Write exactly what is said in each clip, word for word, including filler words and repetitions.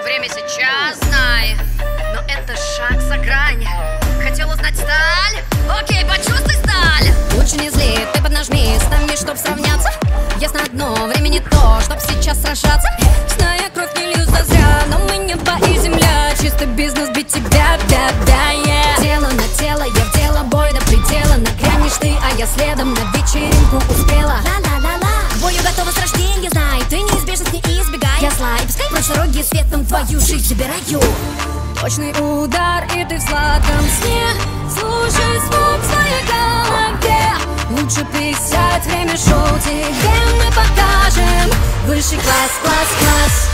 время сейчас, знай. Но это шаг за грань. Хотел узнать сталь? Окей, почувствуй сталь. Лучше не зли, ты поднажми с нами, чтоб сравняться. Ясно одно, время не то, чтоб сейчас сражаться. Зная, кровь не лью зазря, но мы небо и земля. Чисто бизнес, бить тебя, да, да, yeah. Тело на тело, я в дело, бой до предела. Нагрянешь ты, а я следом на вечеринку успела. Ла-ла-ла-ла, к бою готова с рождения, знай. Ты неизбежность не избегай. Я зла, и пускай прочь дороги светом твою жизнь забираю. Точный удар, и ты в сладком сне. Слушай звук в своей голове. Лучше присядь, время шоу тебе мы покажем. Высший класс, класс, класс.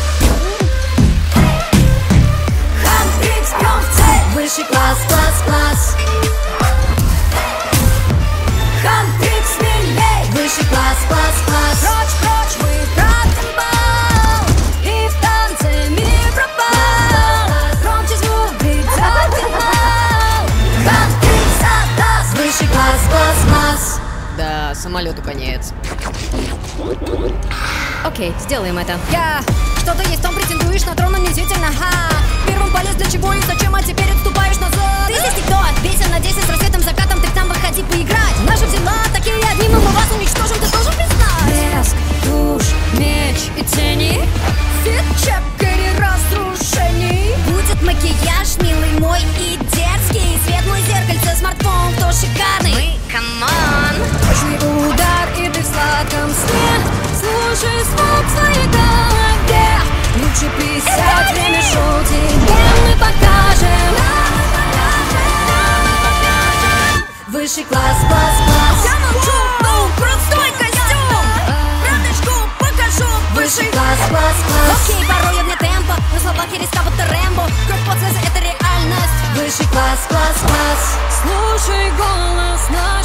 Хантрикс, бьем в цель. Высший класс, класс, класс. Хантрикс, смелей. Высший класс, класс, класс. Прочь, прочь, мы тратим бал. И в танце мир пропал. Громче звук, придет финал. Хантрикс отдаст. Высший класс, класс, класс. Да, самолету конец. Окей, сделаем это. Я что-то есть, там претендуешь на трон, но действительно, ха. Первым полез для чего и зачем, а теперь отступаешь назад. Ты здесь никто, весен на десять с рассветом, закатом, ты к нам выходи поиграть. Наши взяла такие одни, мы вас уничтожим, ты должен признать. Блеск, тушь, меч и тени. Фит-чек или разрушений. Будет макияж, милый мой и дерзкий. Светлое зеркальце, смартфон, кто шикарный. Мы, камон. Точный удар, и ты в сладком сне. Слушай звук в своей голове. Лучше присядь, время шоу тебе мы покажем. Высший класс, класс, класс. Я молчу, ну, простой костюм. Радочку покажу. Высший класс, класс, класс. Окей, порой я вне темпа, на словах я резка, будто Рэмбо. Кровь под слезы, это реальность. Высший класс, класс, класс. Слушай голос на